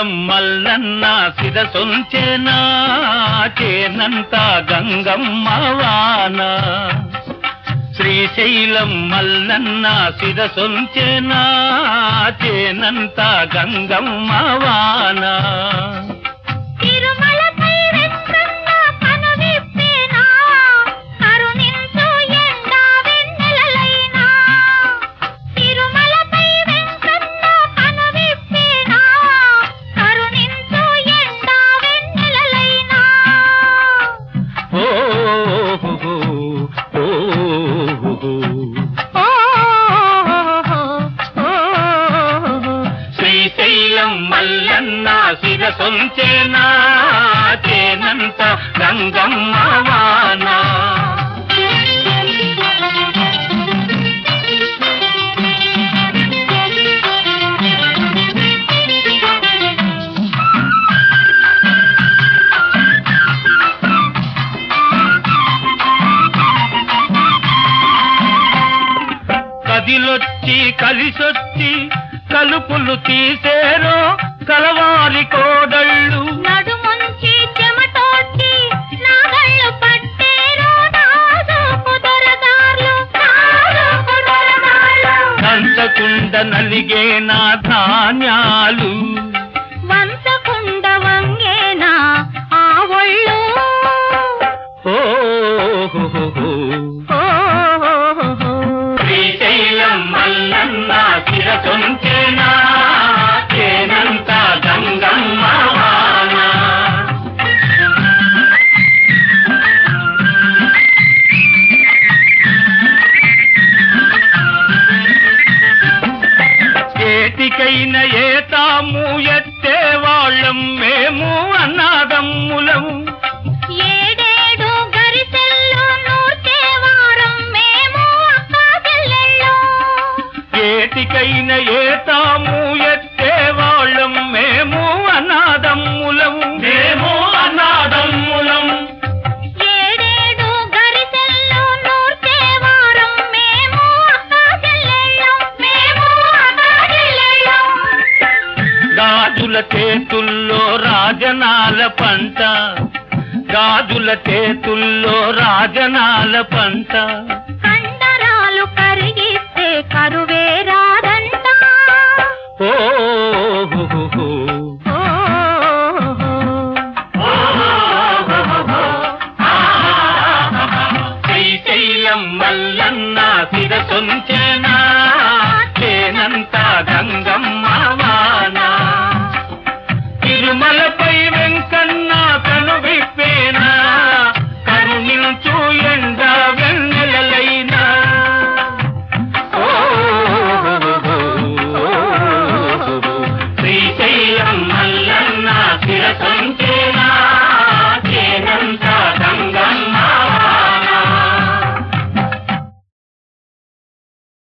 శ్రీశైలం మల్లన్న శిరసొంచెనా చేనంత గంగమ్మ వాన శ్రీశైలం మల్లన్న శిరసొంచెనా చేనంత గంగమ్మ వాన శ్రీశైలం మల్లన్న శిరసొంచెనా చేనంత గంగమ్మ వాన కదిలొచ్చి కలిసొచ్చి కలుపులు తీసేరో కలవాలి కోడళ్ళు నడుముంచి చెమటోడ్చి నాగళ్ళు పట్టేరో నాజూకు దొరదార్లు కంచకుండ నలిగే నా ధాన్యాలు వంచకుండ వంగేనా ఆ ఒళ్ళు శ్రీశైలం మల్లన్న శిరసొంచెనా చేనంత గంగమ్మ వాన ఏటికైన ఏతాము ఎత్తే వాళ్ళం మేము అన్నాదమ్ములం ఏడేడు గరిసెల్లో నూర్చే వారం మేము అక్కా చెల్లెళ్ళు ఏటికైన ఏతాము ఎత్తే వాళ్ళం మేము అన్నాదమ్ములం ఏడేడు గరిసెల్లో నూర్చే వారం మేము అక్కా చెల్లెళ్ళు గాజుల చేతుల్లో రాజనాల పంట గాజుల చేతుల్లో రాజనాల పంట కండరాలు కరిగిస్తే కరువే రాదంట శ్రీశైలం మల్లన్న శిరసొంచెనా చేనంత గంగమ్మ వాన తిరుమలపై వెంకన్న కను విప్పేనా కరుణించు ఎండ వెన్నెలలైనా శ్రీశైలం